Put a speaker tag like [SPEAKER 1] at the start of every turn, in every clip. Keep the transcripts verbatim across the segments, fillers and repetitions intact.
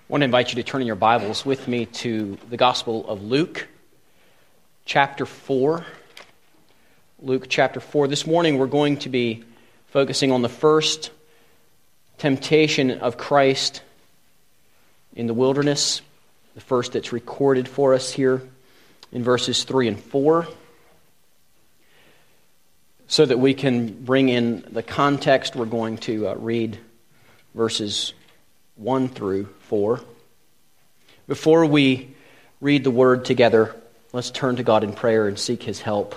[SPEAKER 1] I want to invite you to turn in your Bibles with me to the Gospel of Luke, chapter four. Luke chapter four. This morning we're going to be focusing on the first temptation of Christ in the wilderness, the first that's recorded for us here in verses three and four, so that we can bring in the context. We're going to uh, read verses one through four. Before we read the word together, let's turn to God in prayer and seek His help.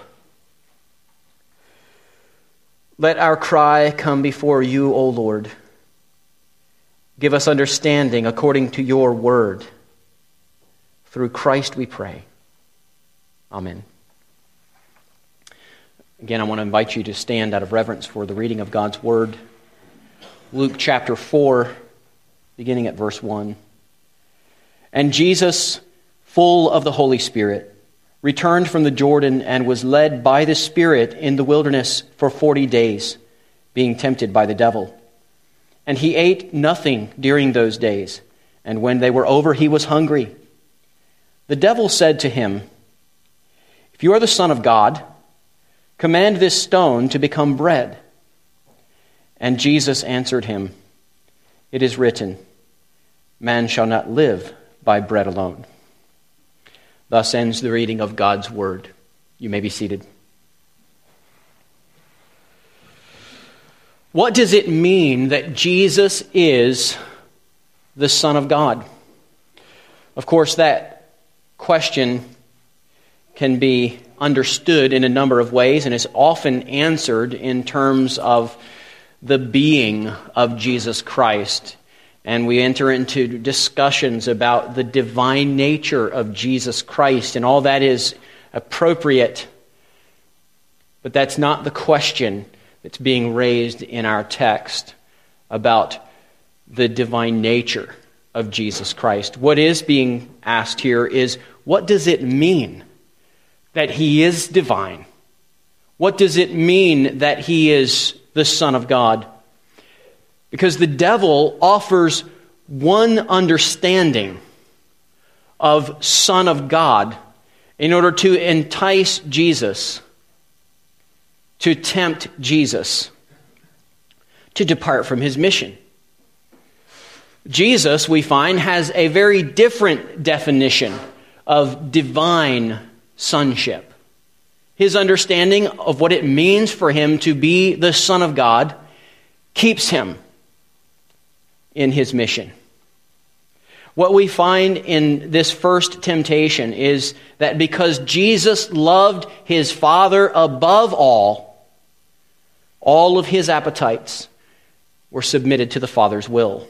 [SPEAKER 1] Let our cry come before you, O Lord. Give us understanding according to your word. Through Christ we pray. Amen. Again, I want to invite you to stand out of reverence for the reading of God's word. Luke chapter four, beginning at verse one. And Jesus, full of the Holy Spirit, returned from the Jordan and was led by the Spirit in the wilderness for forty days, being tempted by the devil. And he ate nothing during those days, and when they were over, he was hungry. The devil said to him, "If you are the Son of God, command this stone to become bread." And Jesus answered him, "It is written, man shall not live by bread alone." Thus ends the reading of God's word. You may be seated. What does it mean that Jesus is the Son of God? Of course, that question can be understood in a number of ways and is often answered in terms of the being of Jesus Christ. And we enter into discussions about the divine nature of Jesus Christ, and all that is appropriate. But that's not the question that's being raised in our text about the divine nature of Jesus Christ. What is being asked here is, what does it mean that He is divine? What does it mean that He is the Son of God? Because the devil offers one understanding of Son of God in order to entice Jesus, to tempt Jesus to depart from His mission. Jesus, we find, has a very different definition of divine sonship. His understanding of what it means for Him to be the Son of God keeps Him in His mission. What we find in this first temptation is that because Jesus loved His Father above all, all of His appetites were submitted to the Father's will.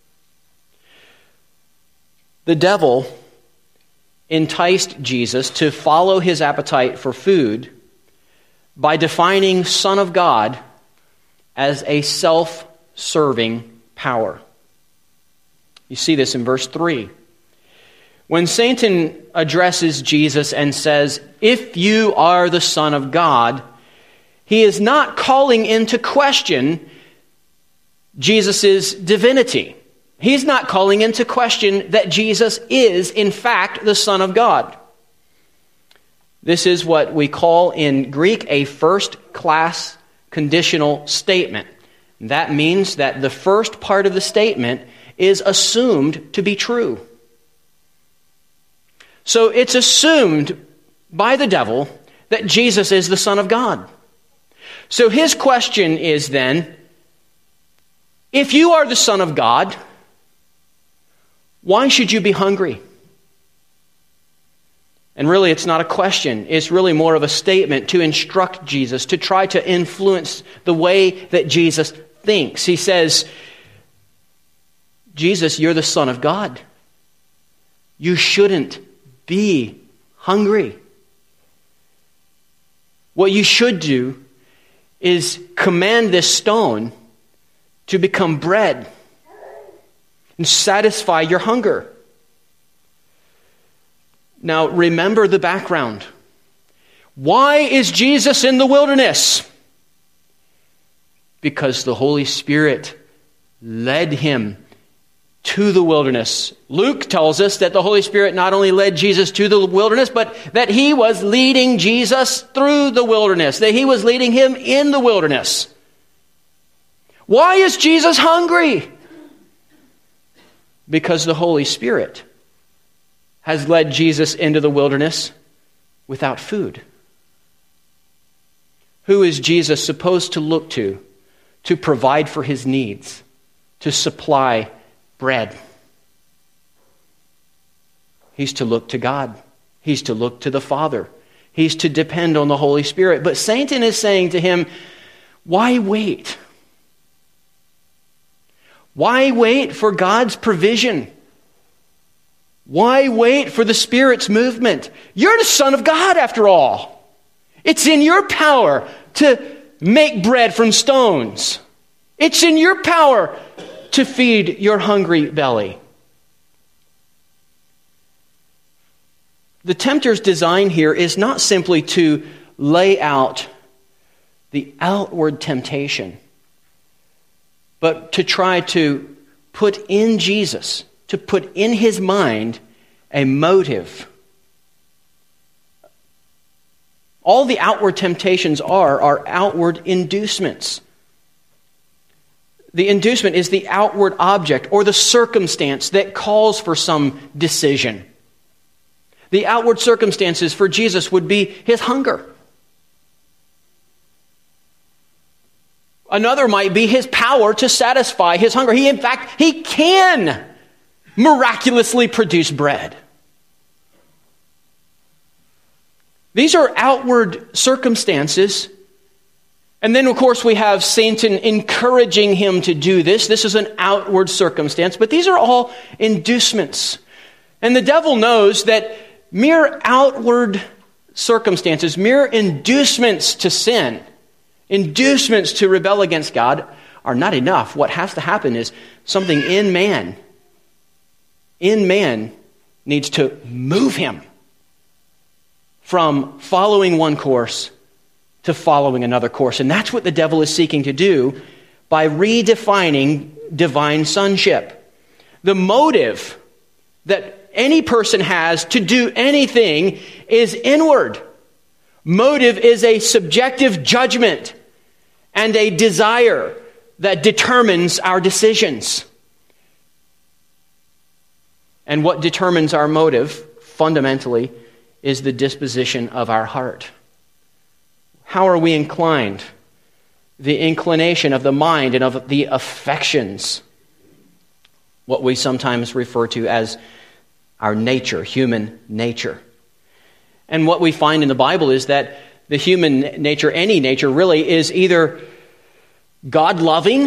[SPEAKER 1] The devil enticed Jesus to follow his appetite for food by defining Son of God as a self-serving power. You see this in verse three. When Satan addresses Jesus and says, "If you are the Son of God," he is not calling into question Jesus' divinity. He's not calling into question that Jesus is, in fact, the Son of God. This is what we call in Greek a first-class conditional statement. That means that the first part of the statement is assumed to be true. So it's assumed by the devil that Jesus is the Son of God. So his question is then, if you are the Son of God, why should you be hungry? And really, it's not a question. It's really more of a statement to instruct Jesus, to try to influence the way that Jesus thinks. He says, Jesus, you're the Son of God. You shouldn't be hungry. What you should do is command this stone to become bread and satisfy your hunger. Now, remember the background. Why is Jesus in the wilderness? Because the Holy Spirit led him to the wilderness. Luke tells us that the Holy Spirit not only led Jesus to the wilderness, but that he was leading Jesus through the wilderness, that he was leading him in the wilderness. Why is Jesus hungry? Because the Holy Spirit has led Jesus into the wilderness without food. Who is Jesus supposed to look to to provide for his needs, to supply bread? He's to look to God. He's to look to the Father. He's to depend on the Holy Spirit. But Satan is saying to him, why wait? Why wait for God's provision? Why wait for the Spirit's movement? You're the Son of God after all. It's in your power to make bread from stones. It's in your power to feed your hungry belly. The tempter's design here is not simply to lay out the outward temptation, but to try to put in Jesus, to put in his mind a motive. All the outward temptations are, are outward inducements. The inducement is the outward object or the circumstance that calls for some decision. The outward circumstances for Jesus would be his hunger. Another might be his power to satisfy his hunger. He, in fact, he can miraculously produce bread. These are outward circumstances. And then, of course, we have Satan encouraging him to do this. This is an outward circumstance. But these are all inducements. And the devil knows that mere outward circumstances, mere inducements to sin, inducements to rebel against God are not enough. What has to happen is something in man, in man needs to move him from following one course to following another course. And that's what the devil is seeking to do by redefining divine sonship. The motive that any person has to do anything is inward. Motive is a subjective judgment and a desire that determines our decisions. And what determines our motive, fundamentally, is the disposition of our heart. How are we inclined? The inclination of the mind and of the affections. What we sometimes refer to as our nature, human nature. And what we find in the Bible is that the human nature, any nature really, is either God-loving,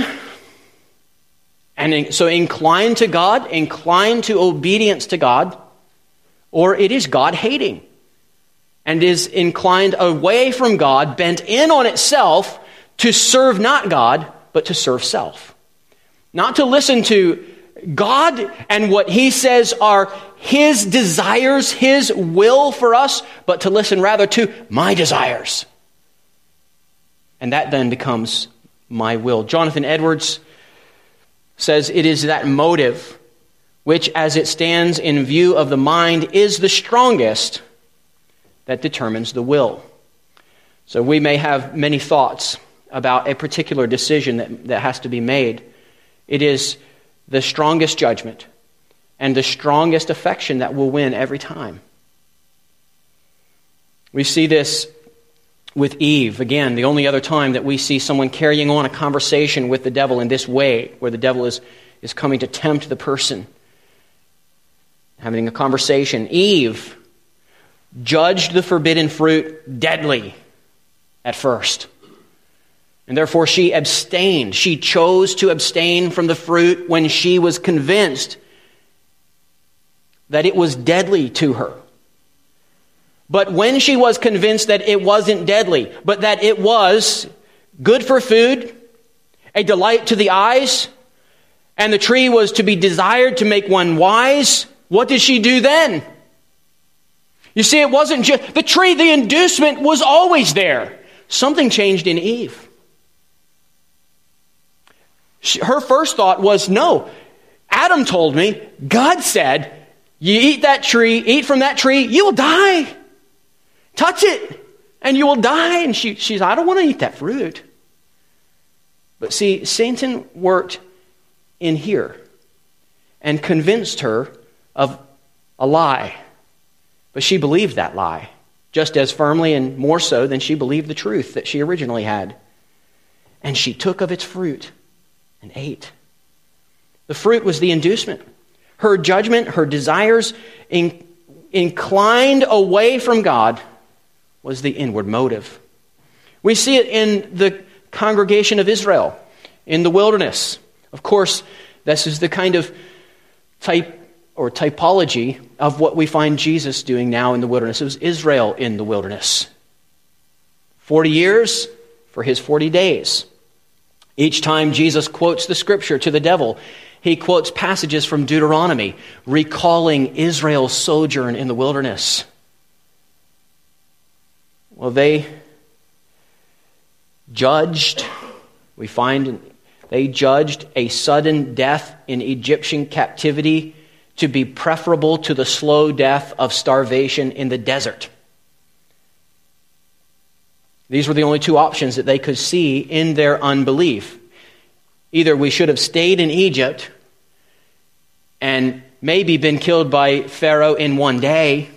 [SPEAKER 1] and so inclined to God, inclined to obedience to God, or it is God-hating and is inclined away from God, bent in on itself to serve not God, but to serve self. Not to listen to God and what he says are his desires, his will for us, but to listen rather to my desires. And that then becomes my will. Jonathan Edwards says it is that motive which, as it stands in view of the mind, is the strongest that determines the will. So we may have many thoughts about a particular decision that, that has to be made. It is the strongest judgment and the strongest affection that will win every time. We see this with Eve. Again, the only other time that we see someone carrying on a conversation with the devil in this way, where the devil is, is coming to tempt the person, having a conversation. Eve judged the forbidden fruit deadly at first. And therefore she abstained. She chose to abstain from the fruit when she was convinced that it was deadly to her. But when she was convinced that it wasn't deadly, but that it was good for food, a delight to the eyes, and the tree was to be desired to make one wise, what did she do then? You see, it wasn't just the tree, the inducement was always there. Something changed in Eve. Her first thought was, no, Adam told me, God said, you eat that tree, eat from that tree, you will die. Touch it, and you will die. And she, she's, I don't want to eat that fruit. But see, Satan worked in here and convinced her of a lie. But she believed that lie just as firmly and more so than she believed the truth that she originally had. And she took of its fruit and ate. The fruit was the inducement. Her judgment, her desires in, inclined away from God was the inward motive. We see it in the congregation of Israel in the wilderness. Of course, this is the kind of type or typology of what we find Jesus doing now in the wilderness. It was Israel in the wilderness. Forty years for his forty days. Each time Jesus quotes the scripture to the devil, he quotes passages from Deuteronomy, recalling Israel's sojourn in the wilderness. Well, they judged, we find they judged a sudden death in Egyptian captivity to be preferable to the slow death of starvation in the desert. These were the only two options that they could see in their unbelief. Either we should have stayed in Egypt and maybe been killed by Pharaoh in one day,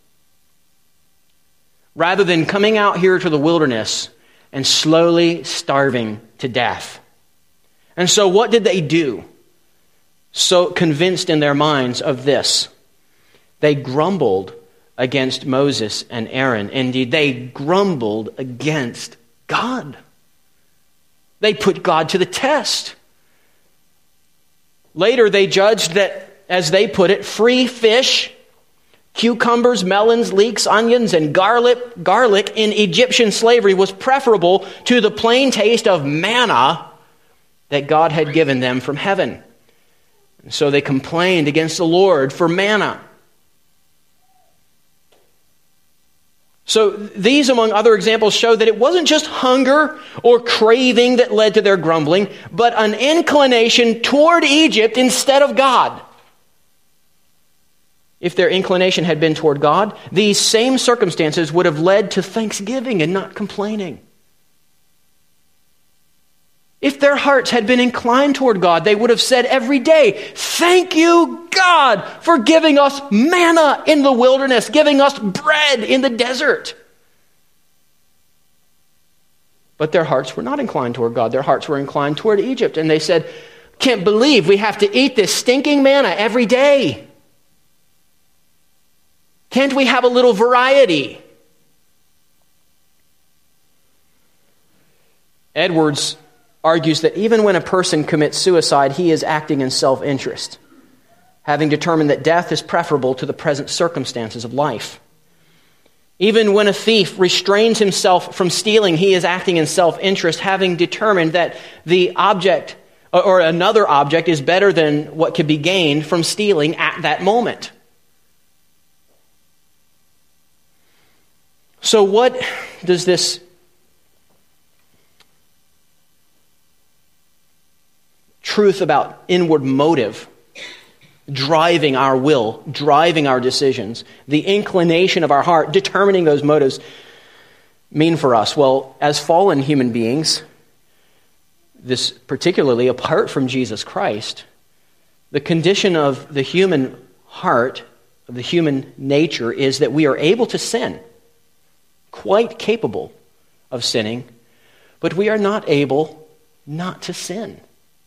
[SPEAKER 1] rather than coming out here to the wilderness and slowly starving to death. And so what did they do? So convinced in their minds of this, they grumbled against Moses and Aaron. Indeed, they grumbled against God. They put God to the test. Later, they judged that, as they put it, free fish, cucumbers, melons, leeks, onions, and garlic, garlic in Egyptian slavery was preferable to the plain taste of manna that God had given them from heaven. And so they complained against the Lord for manna. So these, among other examples, show that it wasn't just hunger or craving that led to their grumbling, but an inclination toward Egypt instead of God. If their inclination had been toward God, these same circumstances would have led to thanksgiving and not complaining. If their hearts had been inclined toward God, they would have said every day, "Thank you, God, for giving us manna in the wilderness, giving us bread in the desert." But their hearts were not inclined toward God. Their hearts were inclined toward Egypt. And they said, "Can't believe we have to eat this stinking manna every day. Can't we have a little variety?" Edwards argues that even when a person commits suicide, he is acting in self-interest, having determined that death is preferable to the present circumstances of life. Even when a thief restrains himself from stealing, he is acting in self-interest, having determined that the object or another object is better than what could be gained from stealing at that moment. So what does this truth about inward motive driving our will, driving our decisions, the inclination of our heart, determining those motives mean for us? Well, as fallen human beings, this particularly apart from Jesus Christ, the condition of the human heart, of the human nature, is that we are able to sin, quite capable of sinning, but we are not able not to sin.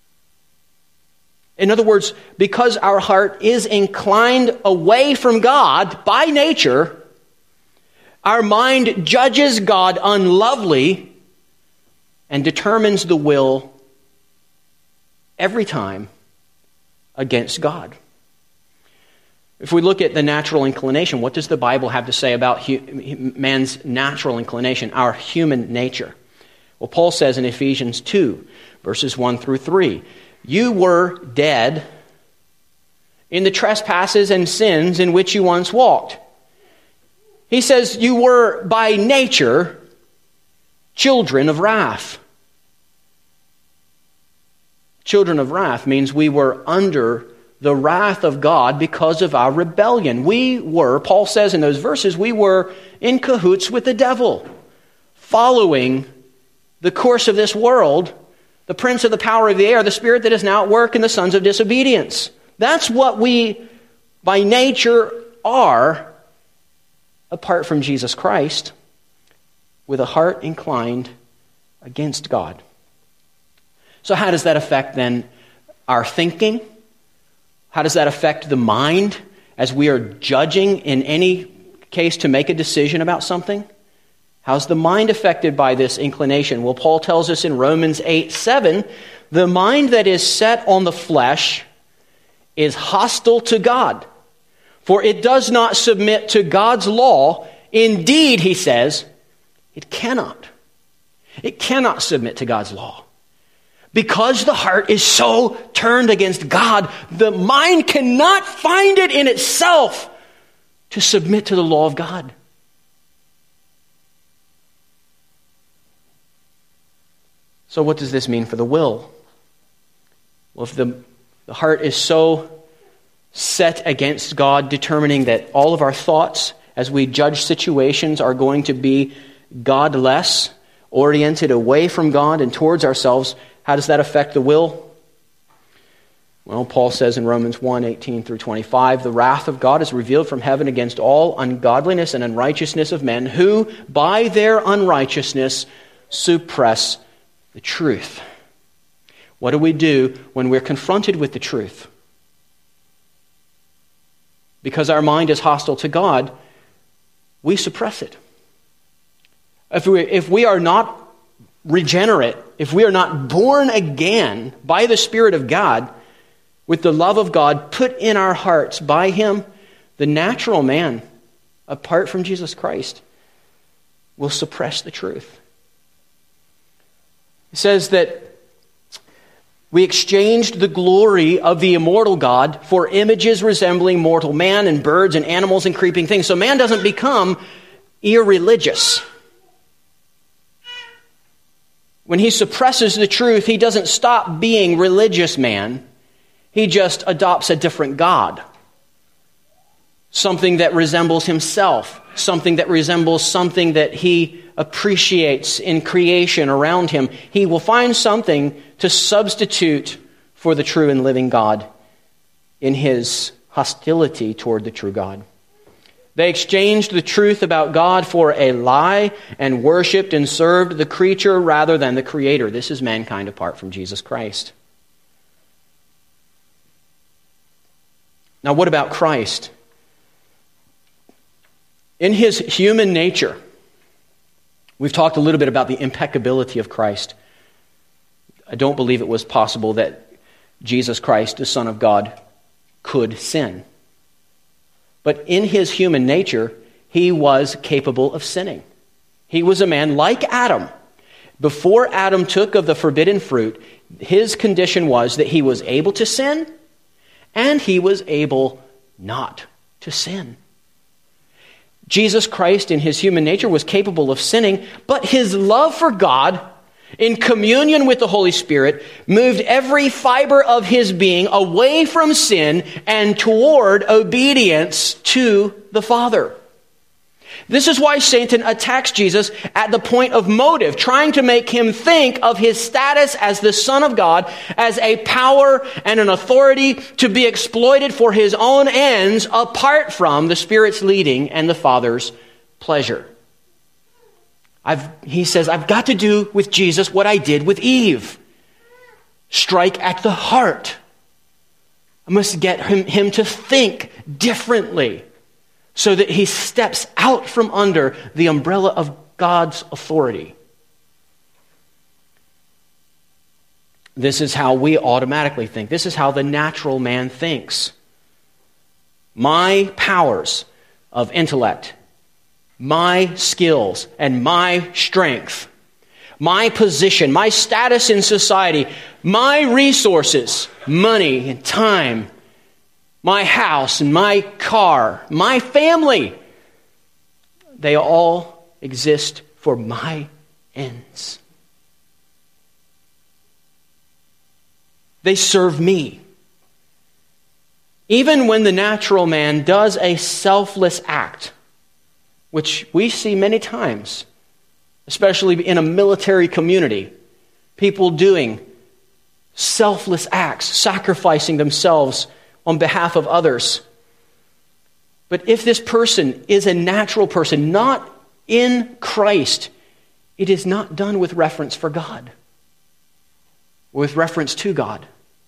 [SPEAKER 1] In other words, because our heart is inclined away from God by nature, our mind judges God unlovely and determines the will every time against God. If we look at the natural inclination, what does the Bible have to say about hu- man's natural inclination, our human nature? Well, Paul says in Ephesians two, verses one through three, "You were dead in the trespasses and sins in which you once walked." He says you were by nature children of wrath. Children of wrath means we were under the wrath of God because of our rebellion. We were, Paul says in those verses, we were in cahoots with the devil, following the course of this world, the prince of the power of the air, the spirit that is now at work in the sons of disobedience. That's what we, by nature, are apart from Jesus Christ, with a heart inclined against God. So how does that affect then our thinking? How does that affect the mind as we are judging in any case to make a decision about something? How's the mind affected by this inclination? Well, Paul tells us in Romans eight seven, the mind that is set on the flesh is hostile to God, for it does not submit to God's law. Indeed, he says, it cannot. It cannot submit to God's law. Because the heart is so turned against God, the mind cannot find it in itself to submit to the law of God. So what does this mean for the will? Well, if the, the heart is so set against God, determining that all of our thoughts as we judge situations are going to be godless, oriented away from God and towards ourselves, how does that affect the will? Well, Paul says in Romans one eighteen through twenty-five, the wrath of God is revealed from heaven against all ungodliness and unrighteousness of men who, by their unrighteousness, suppress the truth. What do we do when we're confronted with the truth? Because our mind is hostile to God, we suppress it. If we, if we are not regenerate, if we are not born again by the Spirit of God, with the love of God put in our hearts by Him, the natural man, apart from Jesus Christ, will suppress the truth. It says that we exchanged the glory of the immortal God for images resembling mortal man and birds and animals and creeping things. So man doesn't become irreligious. When he suppresses the truth, he doesn't stop being religious man. He just adopts a different God. Something that resembles himself. Something that resembles something that he appreciates in creation around him. He will find something to substitute for the true and living God in his hostility toward the true God. They exchanged the truth about God for a lie and worshipped and served the creature rather than the Creator. This is mankind apart from Jesus Christ. Now, what about Christ? In his human nature, we've talked a little bit about the impeccability of Christ. I don't believe it was possible that Jesus Christ, the Son of God, could sin. But in his human nature, he was capable of sinning. He was a man like Adam. Before Adam took of the forbidden fruit, his condition was that he was able to sin and he was able not to sin. Jesus Christ in his human nature was capable of sinning, but his love for God, in communion with the Holy Spirit, moved every fiber of his being away from sin and toward obedience to the Father. This is why Satan attacks Jesus at the point of motive, trying to make him think of his status as the Son of God as a power and an authority to be exploited for his own ends apart from the Spirit's leading and the Father's pleasure. I've, he says, I've got to do with Jesus what I did with Eve. Strike at the heart. I must get him, him to think differently so that he steps out from under the umbrella of God's authority. This is how we automatically think. This is how the natural man thinks. My powers of intellect, my skills and my strength, my position, my status in society, my resources, money and time, my house and my car, my family, they all exist for my ends. They serve me. Even when the natural man does a selfless act, which we see many times, especially in a military community, people doing selfless acts, sacrificing themselves on behalf of others. But if this person is a natural person, not in Christ, it is not done with reference for God, with reference to God.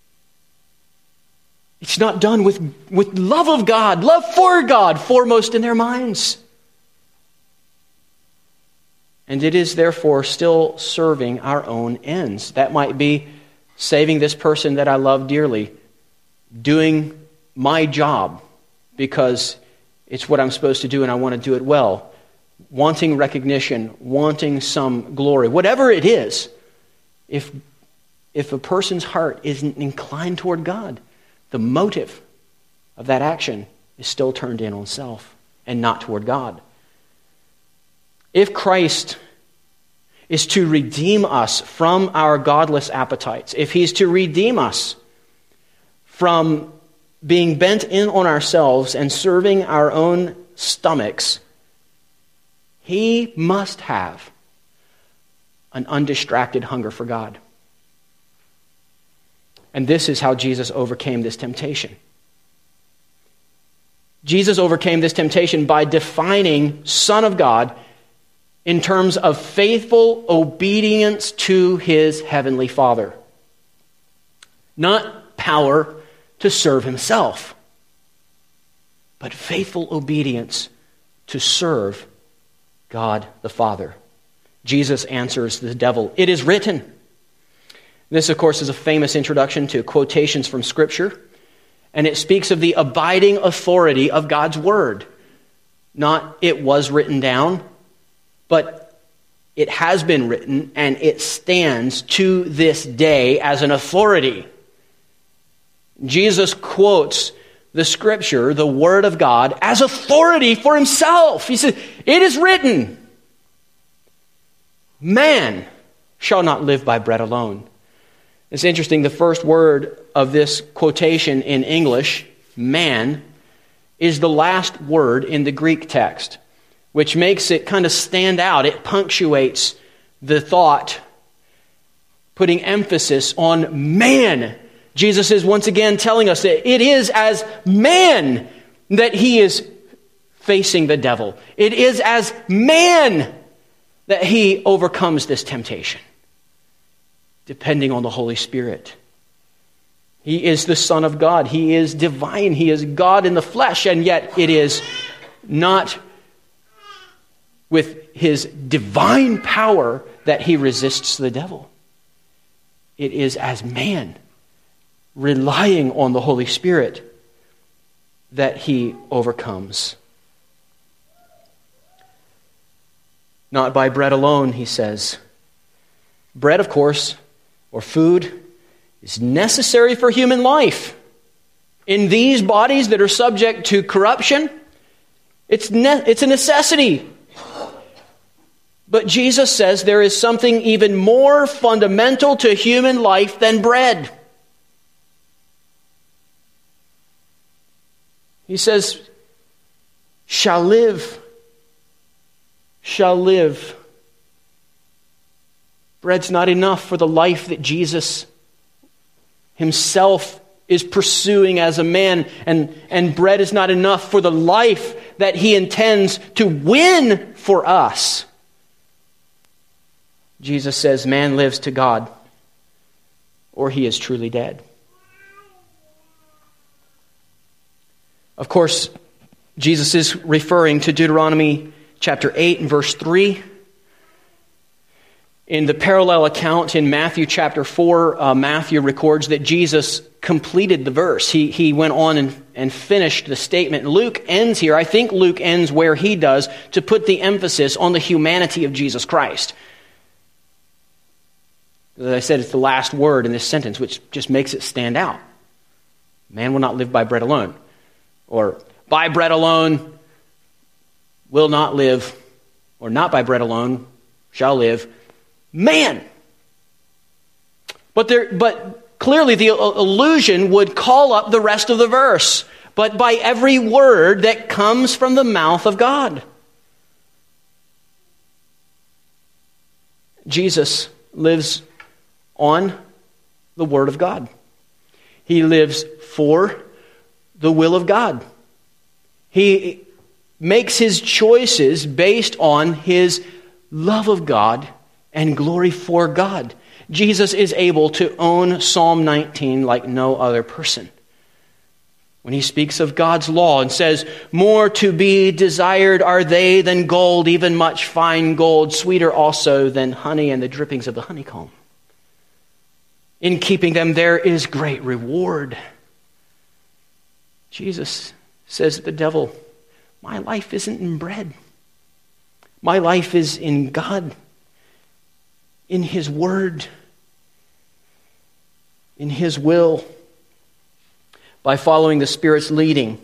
[SPEAKER 1] It's not done with, with love of God, love for God foremost in their minds. And it is therefore still serving our own ends. That might be saving this person that I love dearly, doing my job because it's what I'm supposed to do and I want to do it well, wanting recognition, wanting some glory, whatever it is. If, if a person's heart isn't inclined toward God, the motive of that action is still turned in on self and not toward God. If Christ is to redeem us from our godless appetites, if he's to redeem us from being bent in on ourselves and serving our own stomachs, he must have an undistracted hunger for God. And this is how Jesus overcame this temptation. Jesus overcame this temptation by defining Son of God in terms of faithful obedience to his heavenly Father. Not power to serve himself, but faithful obedience to serve God the Father. Jesus answers the devil, "It is written." This, of course, is a famous introduction to quotations from Scripture, and it speaks of the abiding authority of God's Word. Not "it was written down," but it has been written, and it stands to this day as an authority. Jesus quotes the Scripture, the Word of God, as authority for himself. He says, "It is written, man shall not live by bread alone." It's interesting, the first word of this quotation in English, man, is the last word in the Greek text, which makes it kind of stand out. It punctuates the thought, putting emphasis on man. Jesus is once again telling us that it is as man that he is facing the devil. It is as man that he overcomes this temptation, depending on the Holy Spirit. He is the Son of God. He is divine. He is God in the flesh, and yet it is not with his divine power that he resists the devil. It is as man, relying on the Holy Spirit, that he overcomes. Not by bread alone, he says. Bread, of course, or food, is necessary for human life. In these bodies that are subject to corruption, it's ne- it's a necessity. But Jesus says there is something even more fundamental to human life than bread. He says, shall live, shall live. Bread's not enough for the life that Jesus himself is pursuing as a man, and, and bread is not enough for the life that he intends to win for us. Jesus says, man lives to God, or he is truly dead. Of course, Jesus is referring to Deuteronomy chapter eight and verse three. In the parallel account in Matthew chapter four, uh, Matthew records that Jesus completed the verse. He, he went on and, and finished the statement. Luke ends here. I think Luke ends where he does, to put the emphasis on the humanity of Jesus Christ. As I said, it's the last word in this sentence, which just makes it stand out. Man will not live by bread alone. Or by bread alone will not live, or not by bread alone shall live man. But there, but clearly the allusion would call up the rest of the verse. but by every word that comes from the mouth of God. Jesus lives on the Word of God. He lives for the will of God. He makes his choices based on his love of God and glory for God. Jesus is able to own Psalm nineteen like no other person. When he speaks of God's law and says, "More to be desired are they than gold, even much fine gold, sweeter also than honey and the drippings of the honeycomb. In keeping them there is great reward." Jesus says to the devil, "My life isn't in bread. My life is in God, in his word, in his will." By following the Spirit's leading,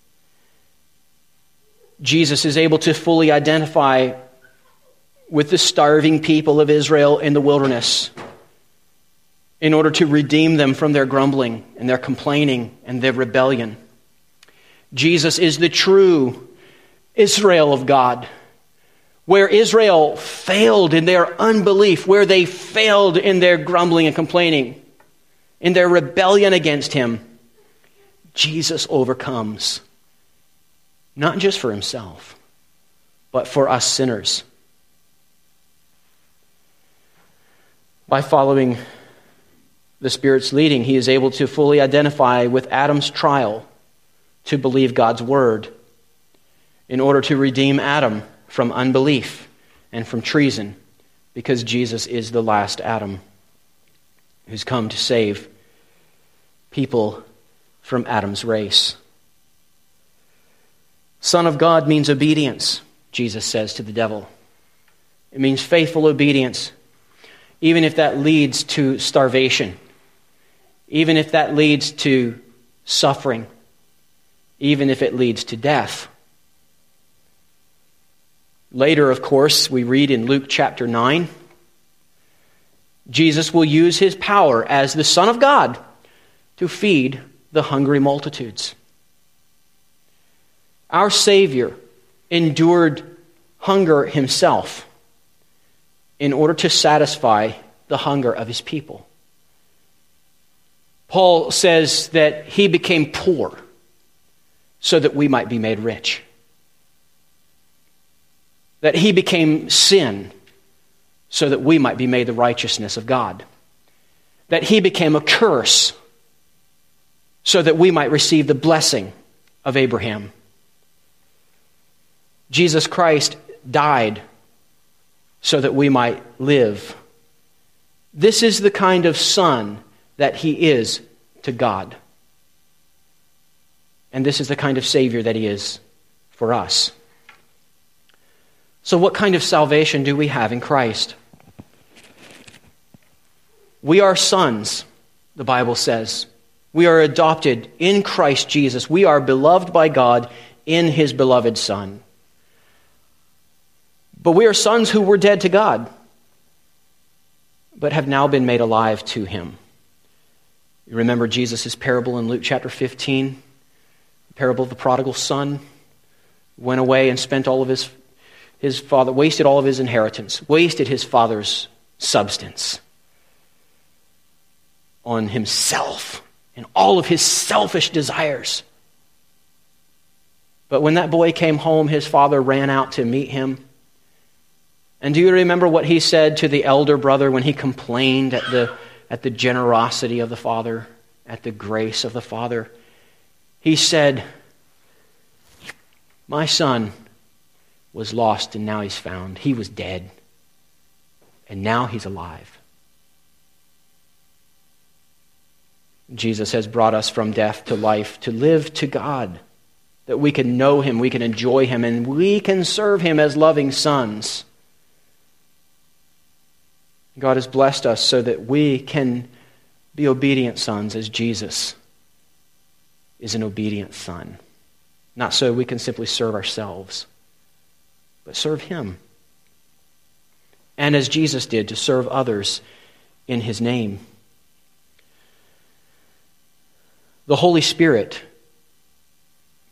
[SPEAKER 1] Jesus is able to fully identify with the starving people of Israel in the wilderness in order to redeem them from their grumbling and their complaining and their rebellion. Jesus is the true Israel of God, where Israel failed in their unbelief, where they failed in their grumbling and complaining, in their rebellion against him. Jesus overcomes, not just for himself, but for us sinners. By following the Spirit's leading, he is able to fully identify with Adam's trial to believe God's word in order to redeem Adam from unbelief and from treason, because Jesus is the last Adam who's come to save people from Adam's race. Son of God means obedience, Jesus says to the devil. It means faithful obedience, even if that leads to starvation, even if that leads to suffering, even if it leads to death. Later, of course, we read in Luke chapter nine, Jesus will use his power as the Son of God to feed the hungry multitudes. Our Savior endured hunger himself in order to satisfy the hunger of his people. Paul says that he became poor so that we might be made rich. That he became sin so that we might be made the righteousness of God. That he became a curse so that we might receive the blessing of Abraham. Jesus Christ died so that we might live. This is the kind of son that he is to God. And this is the kind of Savior that he is for us. So what kind of salvation do we have in Christ? We are sons, the Bible says. We are adopted in Christ Jesus. We are beloved by God in his beloved Son. But we are sons who were dead to God, but have now been made alive to him. You remember Jesus' parable in Luke chapter fifteen, the parable of the prodigal son, went away and spent all of his, his father, wasted all of his inheritance, wasted his father's substance on himself and all of his selfish desires. But when that boy came home, his father ran out to meet him. And do you remember what he said to the elder brother when he complained at the, at the generosity of the father, at the grace of the father? He said, "My son was lost and now he's found. He was dead and now he's alive." Jesus has brought us from death to life, to live to God, that we can know him, we can enjoy him, and we can serve him as loving sons. God has blessed us so that we can be obedient sons as Jesus is an obedient son. Not so we can simply serve ourselves, but serve him. And as Jesus did, to serve others in his name. The Holy Spirit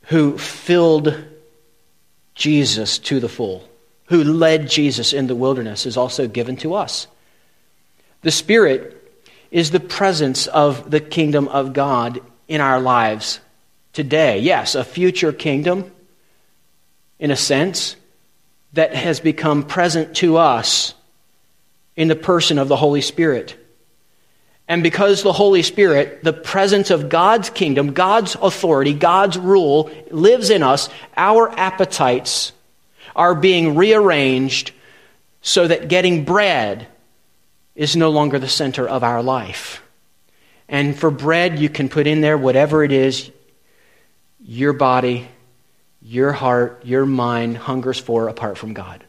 [SPEAKER 1] who filled Jesus to the full, who led Jesus in the wilderness, is also given to us. The Spirit is the presence of the kingdom of God in our lives today. Yes, a future kingdom, in a sense, that has become present to us in the person of the Holy Spirit. And because the Holy Spirit, the presence of God's kingdom, God's authority, God's rule lives in us, our appetites are being rearranged so that getting bread is no longer the center of our life. And for bread, you can put in there whatever it is your body, your heart, your mind hungers for apart from God.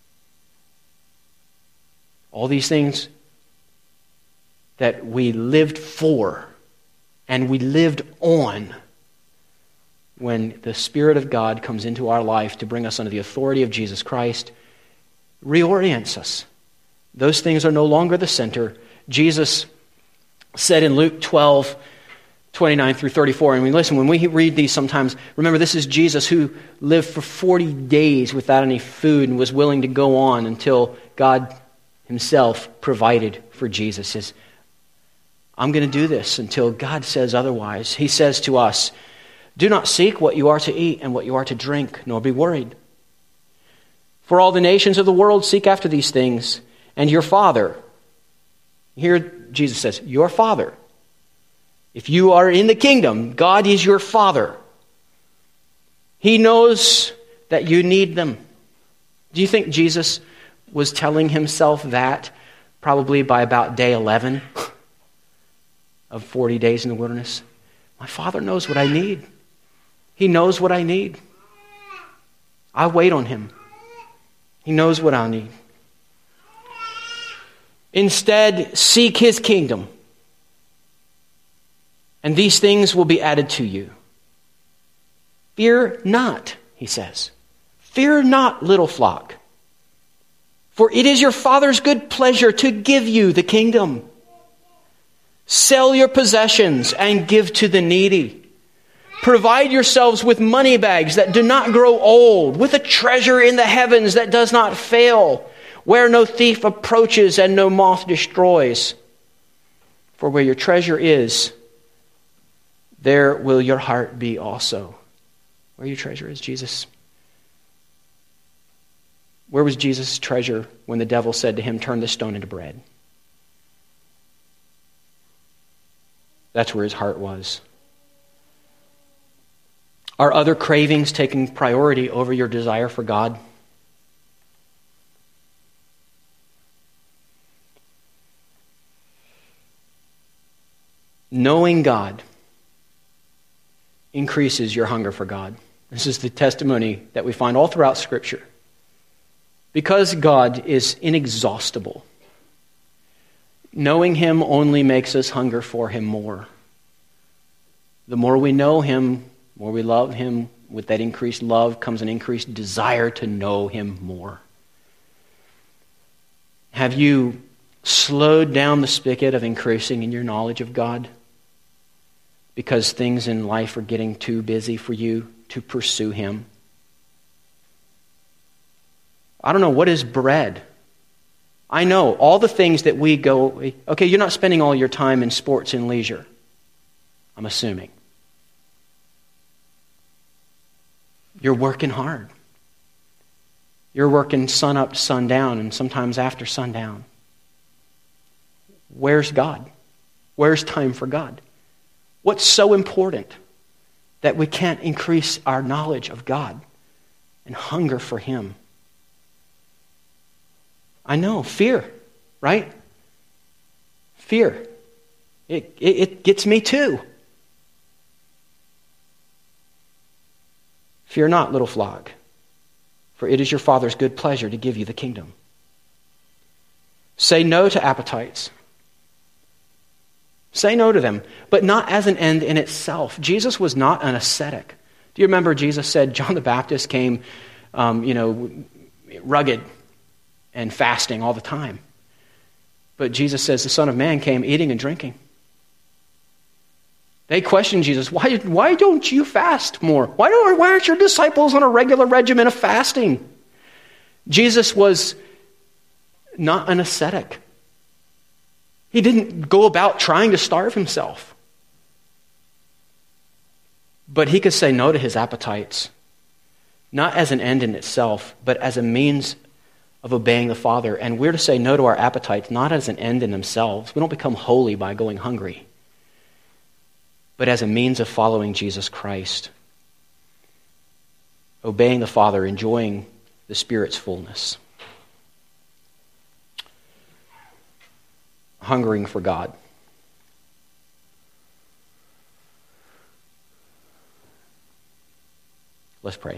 [SPEAKER 1] All these things that we lived for and we lived on, when the Spirit of God comes into our life to bring us under the authority of Jesus Christ, reorients us. Those things are no longer the center. Jesus said in Luke twelve, twenty-nine through thirty-four, and we listen, when we read these sometimes, remember this is Jesus who lived for forty days without any food and was willing to go on until God himself provided for Jesus. He says, I'm going to do this until God says otherwise. He says to us, do not seek what you are to eat and what you are to drink, nor be worried. For all the nations of the world seek after these things, and your Father, here Jesus says, your Father. If you are in the kingdom, God is your Father. He knows that you need them. Do you think Jesus was telling himself that probably by about day eleven of forty days in the wilderness? My Father knows what I need. He knows what I need. I wait on him. He knows what I'll need. Instead, seek his kingdom, and these things will be added to you. Fear not, he says. Fear not, little flock, for it is your Father's good pleasure to give you the kingdom. Sell your possessions and give to the needy. Provide yourselves with money bags that do not grow old, with a treasure in the heavens that does not fail, where no thief approaches and no moth destroys. For where your treasure is, there will your heart be also. Where your treasure is, Jesus. Where was Jesus' treasure when the devil said to him, turn this stone into bread? That's where his heart was. Are other cravings taking priority over your desire for God? Knowing God increases your hunger for God. This is the testimony that we find all throughout Scripture. Because God is inexhaustible, knowing him only makes us hunger for him more. The more we know him, the more we love him, with that increased love comes an increased desire to know him more. Have you slowed down the spigot of increasing in your knowledge of God because things in life are getting too busy for you to pursue him? I don't know, what is bread? I know all the things that we go, okay, you're not spending all your time in sports and leisure, I'm assuming. You're working hard. You're working sun up to sundown and sometimes after sundown. Where's God? Where's time for God? What's so important that we can't increase our knowledge of God and hunger for him? I know, fear, right? Fear. It, it, it gets me too. Fear not, little flock, for it is your Father's good pleasure to give you the kingdom. Say no to appetites. Say no to them, but not as an end in itself. Jesus was not an ascetic. Do you remember Jesus said John the Baptist came, um, you know, rugged and fasting all the time. But Jesus says the Son of Man came eating and drinking. They questioned Jesus. Why, why don't you fast more? Why, don't, why aren't your disciples on a regular regimen of fasting? Jesus was not an ascetic. He didn't go about trying to starve himself. But he could say no to his appetites, not as an end in itself, but as a means of obeying the Father. And we're to say no to our appetites, not as an end in themselves. We don't become holy by going hungry, but as a means of following Jesus Christ, obeying the Father, enjoying the Spirit's fullness, hungering for God. Let's pray.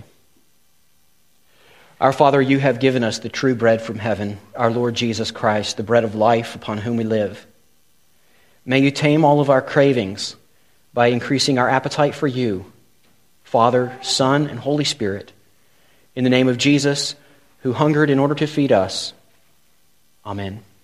[SPEAKER 1] Our Father, you have given us the true bread from heaven, our Lord Jesus Christ, the bread of life upon whom we live. May you tame all of our cravings by increasing our appetite for you, Father, Son, and Holy Spirit. In the name of Jesus, who hungered in order to feed us. Amen.